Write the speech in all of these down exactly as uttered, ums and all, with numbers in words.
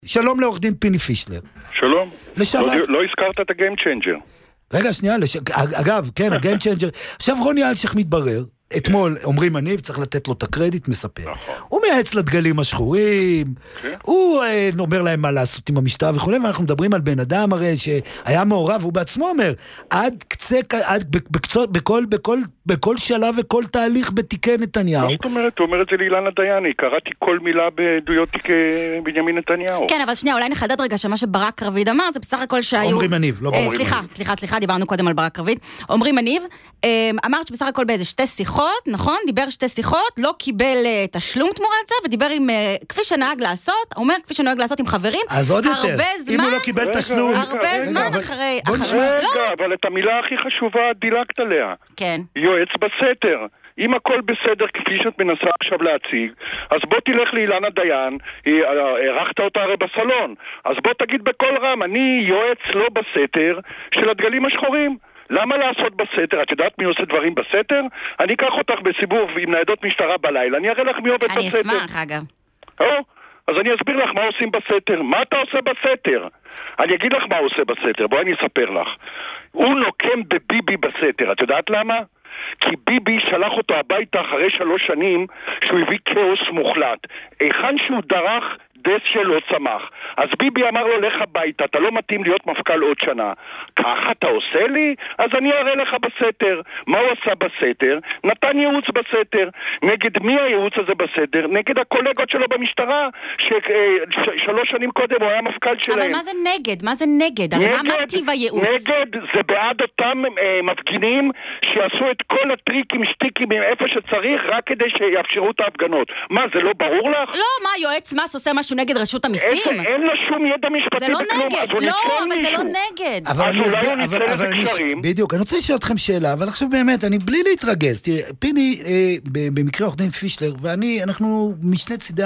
שלום לעורך דין פיני פישלר. שלום. לשעבר... לא, לא הזכרת את הגיים צ'יינג'ר. רגע, שנייה, לש... אגב, כן, הגיים צ'יינג'ר. עכשיו רוני אלשיך מתברר, אתמול אומרים אני, צריך לתת לו את הקרדיט, מספר. נכון. הוא מייעץ לדגלים השחורים, כן. הוא אה, אומר להם מה לעשות עם המשטרה וכו', ואנחנו מדברים על בן אדם הרי שהיה מעורב, הוא בעצמו אומר, עד קצה, עד בקצות, בכל, בכל, בכל שלב וכל תהליך בתיקי נתניהו. מה זאת אומרת? הוא אומר את זה לאילנה דייני, קראתי כל מילה בעדויות תיקי בנימין נתניהו. כן, אבל שנייה, אולי נחדד רגע שמה שברק רביד אמר, זה בסך הכל שהיו... עומרי מניב, לא עומרי מניב. סליחה, סליחה, סליחה, דיברנו קודם על ברק רביד. עומרי מניב, אמר שבסך הכל באיזה שתי שיחות, נכון? דיבר שתי שיחות, לא קיבל תשלום תמורת זה, ודיבר עם, כפי שנהג לעשות, אומר, כפי שנהג לעשות עם חברים. אז עוד יותר, אם הוא לא קיבל תשלום... הרבה זמן אחרי... רגע, אבל את המילה הכי חשובה דילגת עליה. כן. יועץ בסתר. אם הכל בסדר כפי שאת מנסה עכשיו להציג, אז בוא תלך לאילנה דיין, ערכת אותה הרי בסלון, אז בוא תגיד בכל רם, אני יועץ לא בסתר של הדגלים השחורים. למה לעשות בסתר? את יודעת מי עושה דברים בסתר? אני אקח אותך בסיבוב עם ניידות משטרה בלילה, אני אראה לך מי עובד בסתר. אני אשמח, אגב. או, אז אני אסביר לך מה עושים בסתר. מה אתה עושה בסתר? אני אגיד לך מה הוא עושה בסתר, בואי אני אספר לך. הוא נוקם בביבי בסתר, את יודעת למה? כי ביבי שלח אותו הביתה אחרי שלוש שנים שהוא הביא כאוס מוחלט. היכן שהוא דרך, דס שלא צמח. אז ביבי אמר לו, לך הביתה, אתה לא מתאים להיות מפכ"ל עוד שנה. ככה אתה עושה לי? אז אני אראה לך בסתר. מה הוא עשה בסתר? נתן ייעוץ בסתר. נגד מי הייעוץ הזה בסתר? נגד הקולגות שלו במשטרה, ששלוש שנים קודם הוא היה מפכ"ל שלהם. אבל מה זה נגד? מה זה נגד? הרי מה מטיב הייעוץ? נגד זה בעד אותם אה, מפגינים שיעשו את כל הטריקים, שטיקים איפה שצריך, רק כדי שיאפשרו את ההפגנות. מה, זה לא ברור לך? לא, מה, יועץ מס עושה משהו נגד רשות המיסים? אין לו שום ידע משפטי. זה לא נגד, לא, אבל זה לא נגד. אבל אני אסביר, אבל אני... בדיוק, אני רוצה לשאול אתכם שאלה, אבל עכשיו באמת, אני בלי להתרגז, תראה, פיני, במקרה עורך דין פישלר, ואני, אנחנו משני צידי,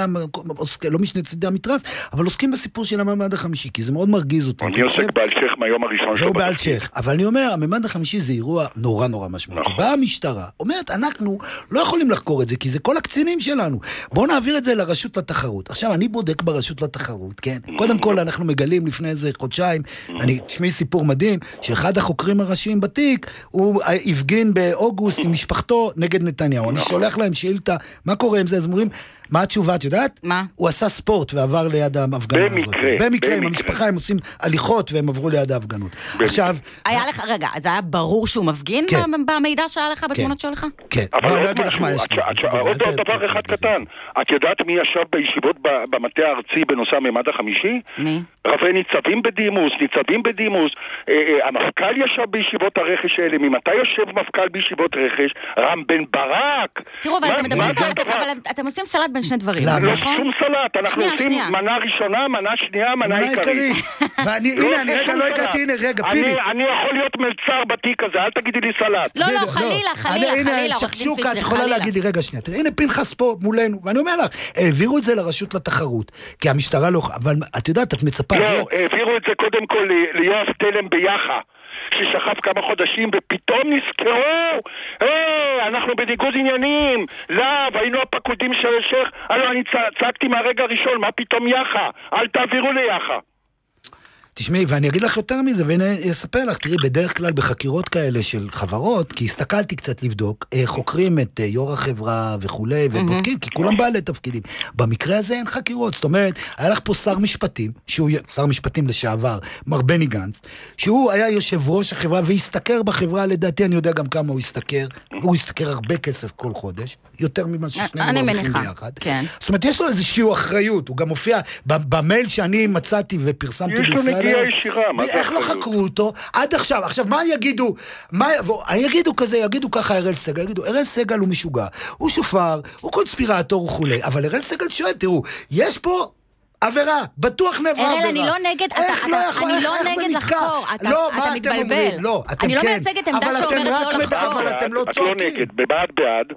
לא משני צידי המתרס, אבל עוסקים בסיפור של הממד החמישי, כי זה מאוד מרגיז אותי. אני עוסק באלשך מהיום הראשון שלו. באלשך, אבל אני אומר, הממד החמישי זה אירוע נורא נורא משמעותי. באה המשטרה, אומרת, אנחנו לא יכולים לחקור את זה, כי זה כל הקצינים שלנו. בואו נעביר את זה לרשות לתחרות. עכשיו, אני בודק ברשות לתחרות, כן? קודם כל, אנחנו מגלים לפני איזה חודשיים, אני, תשמעי סיפור מדהים, שאחד החוקרים הראשיים בתיק, הוא הפגין באוגוסט עם משפחתו נגד נתניהו. אני שולח להם שאילתה, מה קורה עם זה? אז אומרים, מה התשובה, את יודעת? מה? הוא עשה ספורט ועבר ליד ההפגנה הזאת. במקרה. במקרה, עם המשפחה, הם עושים הליכות והם עברו ליד ההפגנות. עכשיו... היה לך, רגע, אז היה ברור שהוא מפגין במידע שהיה לך בתמונות שלך? כן. אבל לא אגיד לך מה יש. עוד דבר אחד קטן. את יודעת מי ישב בישיבות במטה הארצי בנושא הממד החמישי? מי? רבי ניצבים בדימוס, ניצבים בדימוס. המפכ"ל ישב בישיבות הרכש האלה. ממתי יושב מפכ"ל בישיבות רכש? רם בן ברק. תראו, אבל אתם מדברים פה, אבל אתם עושים סלט בין שני דברים, נכון? לא שום סלט, אנחנו עושים מנה ראשונה, מנה שנייה, מנה עיקרית. ואני, הנה, אני רגע לא הגעתי, הנה, רגע, פיני. אני יכול להיות מלצר בתיק הזה, אל תגידי לי סלט. לא, לא, חלילה, חלילה, חלילה. הנה, שקשוקה, את יכולה להגיד לי, רגע, שנייה, תראה, הנה פנחס פה מולנו, ואני אומר לך, העבירו את זה לרשות לתחרות, כי המשטרה לא, אבל את יודעת, את מצפה... לא, העבירו את זה קודם כל ליואב תלם ביחד. ששכב כמה חודשים ופתאום נזכרו, היי, אנחנו בניגוד עניינים, לא, והיינו הפקודים של השייך, הלו, אני צעקתי מהרגע הראשון, מה פתאום יחה? אל תעבירו לי יחה. תשמעי, ואני אגיד לך יותר מזה, ואני אספר לך, תראי, בדרך כלל בחקירות כאלה של חברות, כי הסתכלתי קצת לבדוק, חוקרים את יו"ר החברה וכולי, ובודקים, כי כולם בעלי תפקידים. במקרה הזה אין חקירות, זאת אומרת, היה לך פה שר משפטים, שהוא שר משפטים לשעבר, מר בני גנץ, שהוא היה יושב ראש החברה, והסתכר בחברה, לדעתי, אני יודע גם כמה הוא הסתכר, הוא הסתכר הרבה כסף כל חודש, יותר ממה ששנינו מרוויחים ביחד. זאת אומרת, יש לו איזושהי אחריות, הוא גם מופיע במייל שאני מצאתי ופרסמתי בישראל, איך לא חקרו אותו עד עכשיו, עכשיו מה יגידו, מה יגידו כזה, יגידו ככה אראל סגל, יגידו אראל סגל הוא משוגע, הוא שופר, הוא קונספירטור וכולי, אבל אראל סגל שואל, תראו, יש פה עבירה, בטוח נבע עבירה. אראל, אני לא נגד, אני לא נגד לחקור, אתה מתבלבל, אני לא מייצגת עמדה שאומרת לא לחקור. אבל אתם לא צודקים. את לא נגד, בבעד בעד.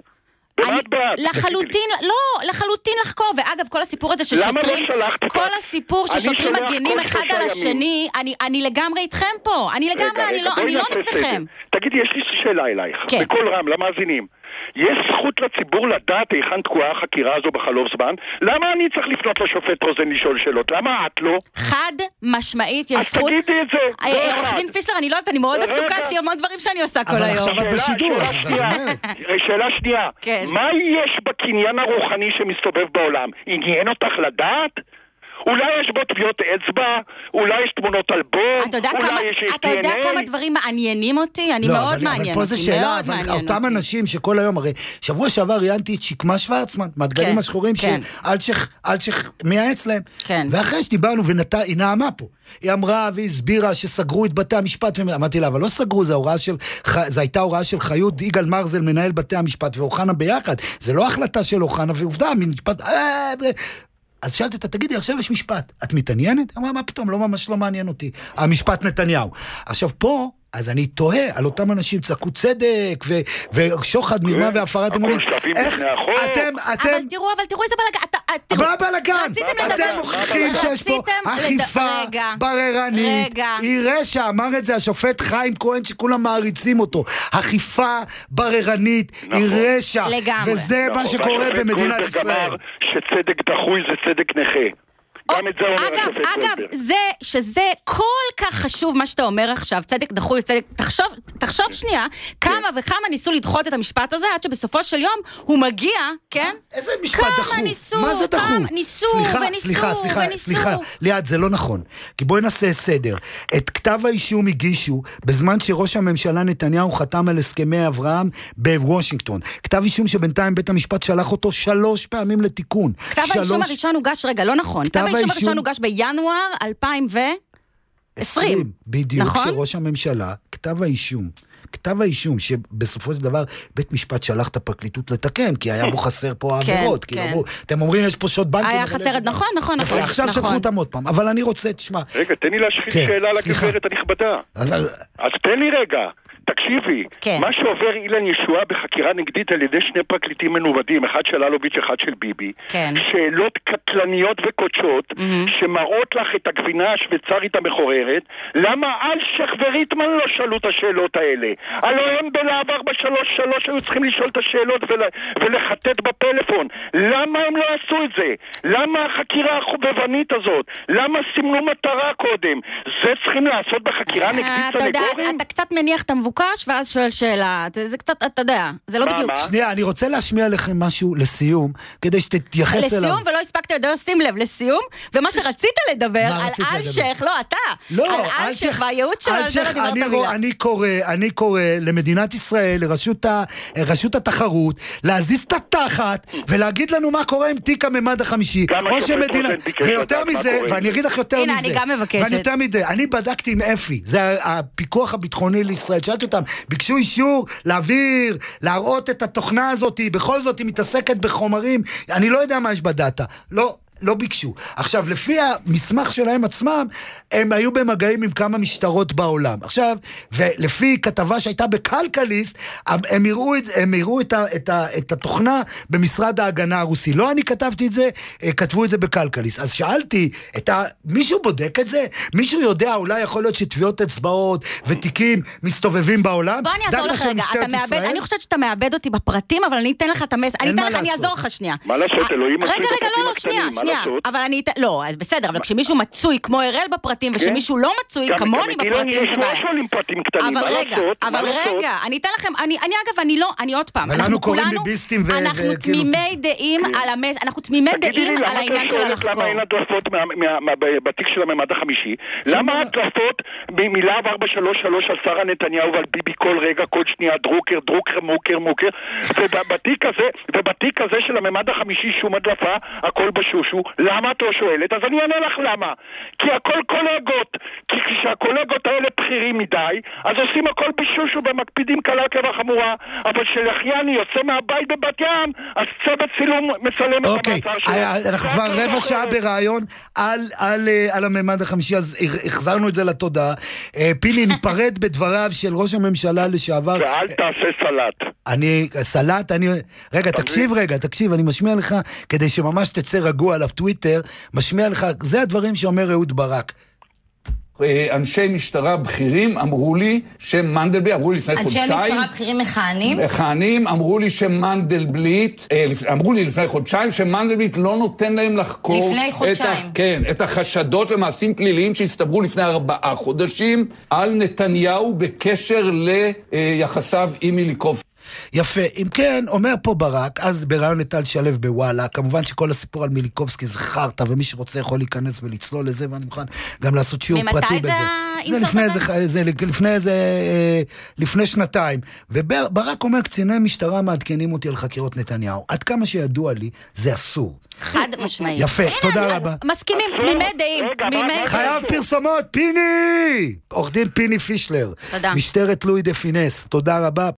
לחלוטין, לא, לחלוטין לחקור, ואגב, כל הסיפור הזה ששוטרים, כל הסיפור ששוטרים מגנים אחד על השני, אני לגמרי איתכם פה, אני לגמרי, אני לא נגדכם. תגידי, יש לי שאלה אלייך, בכל רם, למאזינים. יש זכות לציבור לדעת היכן תקועה החקירה הזו בחלוף זמן? למה אני צריך לפנות לשופט רוזן לשאול שאלות? למה את לא? חד משמעית, יש אז זכות... תגידי את זה. עורך דין פישלר, אני לא יודעת, אני מאוד רגע. עסוקה, יש לי המון דברים שאני עושה כל אבל היום. עכשיו את בשידור, שאלה אז את שנייה, אומרת. שאלה שנייה, כן. מה יש בקניין הרוחני שמסתובב בעולם? עניין אותך לדעת? אולי יש בו טביעות אצבע, אולי יש תמונות אלבום, אתה יודע אולי כמה, יש אתה יודע די אן איי. כמה דברים מעניינים אותי? אני לא, מאוד אבל, מעניין אבל פה זה אותי, שאלה, מאוד אבל מעניין אותם אותי. אנשים שכל היום, הרי שבוע שעבר ראיינתי את שקמה שוורצמן, מהדגלים כן, השחורים, כן. שאלשיך אלשיך מייעץ להם. כן. ואחרי שדיברנו והיא נעמה פה, היא אמרה והסבירה שסגרו את בתי המשפט, ואמרתי לה, אבל לא סגרו, זו הוראה של, זו הייתה הוראה של חיות, יגאל מרזל מנהל בתי המשפט, ואוחנה ביחד, זה לא החלטה של אוחנה, ועובדה, ממשפט, אז שאלתי אותה, תגידי, עכשיו יש משפט, את מתעניינת? אמרה, מה פתאום, לא ממש לא מעניין אותי, המשפט נתניהו. עכשיו פה, אז אני תוהה על אותם אנשים, צעקו צדק, ו- ושוחד, מרמה והפרת אמונים. איך אתם, אתם... אבל תראו, אבל תראו איזה בלגן. מה בלגן? רציתם לדבר... אתם מוכיחים שיש פה אכיפה בררנית. היא רשע, אמר את זה השופט חיים כהן, שכולם מעריצים אותו. אכיפה בררנית היא רשע. לגמרי. וזה מה שקורה במדינת ישראל. שצדק דחוי זה צדק נכה. גם את זה אומר אגב, השופט אגב, גולדברג. זה, שזה כל כך חשוב מה שאתה אומר עכשיו, צדק דחוי, צדק, תחשוב, תחשוב שנייה, כמה וכמה ניסו לדחות את המשפט הזה, עד שבסופו של יום הוא מגיע, כן? איזה משפט דחו? כמה ניסו, מה זה דחו? כמה ניסו סליחה, וניסו סליחה, סליחה, וניסו. סליחה, ליד, זה לא נכון. כי בואי נעשה סדר. את כתב האישום הגישו בזמן שראש הממשלה נתניהו חתם על הסכמי אברהם בוושינגטון. כתב אישום שבינתיים בית המשפט שלח אותו שלוש פעמים לתיקון. כתב שלוש... האישום הראשון הוגש, רגע, לא נכון. כתב האישום הראשון הוגש בינואר אלפיים ועשרים. בדיוק, נכון? שראש הממשלה, כתב האישום, כתב האישום שבסופו של דבר בית משפט שלח את הפרקליטות לתקן, כי היה בו חסר פה העבירות. כן, כי כן. אמרו, אתם אומרים יש פה שוד בנקים. היה חסר, נכון, נכון, נכון. עכשיו נכון. שלחו אותם עוד פעם, אבל אני רוצה, תשמע. רגע, תן לי להשחיל כן, שאלה סליחה. לגברת הנכבדה. אבל- אז תן לי רגע, תקשיבי, כן. מה שעובר אילן ישועה בחקירה נגדית על ידי שני פרקליטים מנוודים, אחד של אלוביץ', אחד של ביבי, כן. שאלות קטלניות וקודשות, שמראות לך את הגבינה השוויצרית המחוררת, למה אלשיך וריטמן לא שאלו את השאלות האלה? הלוא הם בלהב ארבע שלוש שלוש היו צריכים לשאול את השאלות ול, ולחטט בפלאפון. למה הם לא עשו את זה? למה החקירה החובבנית הזאת? למה סימנו מטרה קודם? זה צריכים לעשות בחקירה נגדית אתה יודע, סנגורים? אתה קצת מניח את המבוקש, ואז שואל שאלה. זה קצת, אתה יודע, זה לא מה, בדיוק. מה? שנייה, אני רוצה להשמיע לכם משהו לסיום, כדי שתתייחס אליו. לסיום, ולא הספקת לדבר, שים לב, לסיום, ומה שרצית לדבר, מה על רצית לדבר? אלשיך, לא, אתה, לא, על אלשיך והייעוץ שלו, על זה לא אלשיך, דיברת אני, מילה. אני קורא, אני קורא למדינת ישראל, לרשות ה, רשות התחרות, להזיז את התחת, ולהגיד לנו מה קורה עם תיק הממד החמישי. גם או השופט שמדינה, רוזן ביקש ויותר לדעת מה מזה, קורה עם ואני זה. אגיד לך יותר הנה, מזה. אני גם מבקשת. ואני יותר מזה, אני בדקתי עם אפי, זה הפיקוח הביטחוני לישראל, שאלתי אותם, ביקשו אישור להעביר, להראות את התוכנה הזאת, בכל זאת היא מתעסקת בחומרים, אני לא יודע מה יש בדאטה, לא, לא ביקשו. עכשיו, לפי המסמך שלהם עצמם, הם היו במגעים עם כמה משטרות בעולם. עכשיו, ולפי כתבה שהייתה בקלקליסט, הם, הם הראו, את, הם הראו את, ה, את, ה, את התוכנה במשרד ההגנה הרוסי. לא אני כתבתי את זה, כתבו את זה בקלקליסט. אז שאלתי, את ה, מישהו בודק את זה? מישהו יודע, אולי יכול להיות שטביעות אצבעות ותיקים מסתובבים בעולם? בוא אני אעזור לך רגע, אתה מאבד, אני חושבת שאתה מאבד אותי בפרטים, אבל אני אתן לך את המס, אני אתן לך, אני אעזור לך שנייה. מה לעשות, אלוהים מצוי רגע, רגע, בפרטים לא, לא, הקטנים, שנייה, מה שנייה, לעשות? אבל אני אתן, לא, אז בסדר, אבל כשמישהו מצוי כמו הראל בפרטים, ושמישהו לא מצוי כמוני בפרטים, זה בעיה. שואלים פרטים קטנים, אבל מה רגע, לעשות? אבל רגע, אני אתן לכם, אני, אני אגב, אני לא, אני עוד פעם, ולנו אנחנו קוראים כולנו, ביביסטים ו- אנחנו וכאילו- תמימי דעים על המס, אנחנו תמימי דעים על העניין של למה הלחקור. אין הדלפות מה- מה- מה- בתיק של הממד החמישי? למה הדלפות מלהב ארבע שלוש שלוש על שרה נתניהו ועל ביבי כל רגע, כל שנייה, דרוקר, דרוקר, מוקר, מוקר, ובתיק הזה, ובתיק הזה של הממד החמישי שום הדלפה, הכל בשושו. למה את לא שואלת? אז אני אענה לך למה. כי הכל קולגות. כי כשהקולגות האלה בכירים מדי, אז עושים הכל בשושו ומקפידים קלה כבחמורה. אבל כשלחייני יוצא מהבית בבת ים, אז צוות צילום מצלם את אוקיי, המעצר שלו. אנחנו זה כבר הכל רבע אחרת. שעה ברעיון על, על, אה, על הממד החמישי, אז החזרנו את זה לתודעה. אה, פיני, ניפרד בדבריו של ראש הממשלה לשעבר. ואל תעשה סלט. אני, סלט, אני, רגע, תקשיב רגע, תקשיב, אני משמיע לך, כדי שממש תצא רגוע על הטוויטר, משמיע לך, זה הדברים שאומר אהוד ברק. אנשי משטרה בכירים אמרו לי שמנדלבליט, אמרו לי לפני חודשיים... אנשי משטרה בכירים מכהנים? מכהנים, אמרו לי שמנדלבליט, אמרו לי לפני חודשיים שמנדלבליט לא נותן להם לחקור... לפני חודשיים. את, כן, את החשדות למעשים פליליים שהסתברו לפני ארבעה חודשים על נתניהו בקשר ליחסיו עם מיליקובסקי. יפה, אם כן, אומר פה ברק, אז ברעיון נטל שלב בוואלה, כמובן שכל הסיפור על מיליקובסקי זה חרטה, ומי שרוצה יכול להיכנס ולצלול לזה, ואני מוכן גם לעשות שיעור פרטי בזה. זה לפני זה, זה לפני זה, לפני שנתיים. וברק אומר, קציני משטרה מעדכנים אותי על חקירות נתניהו. עד כמה שידוע לי, זה אסור. חד משמעי. יפה, תודה רבה. מסכימים, תמימי דעים, תמימי דעים. חייב פרסומות, פיני! עורך דין פיני פישלר. תודה. משטרת לואי דה פינס, תודה רבה.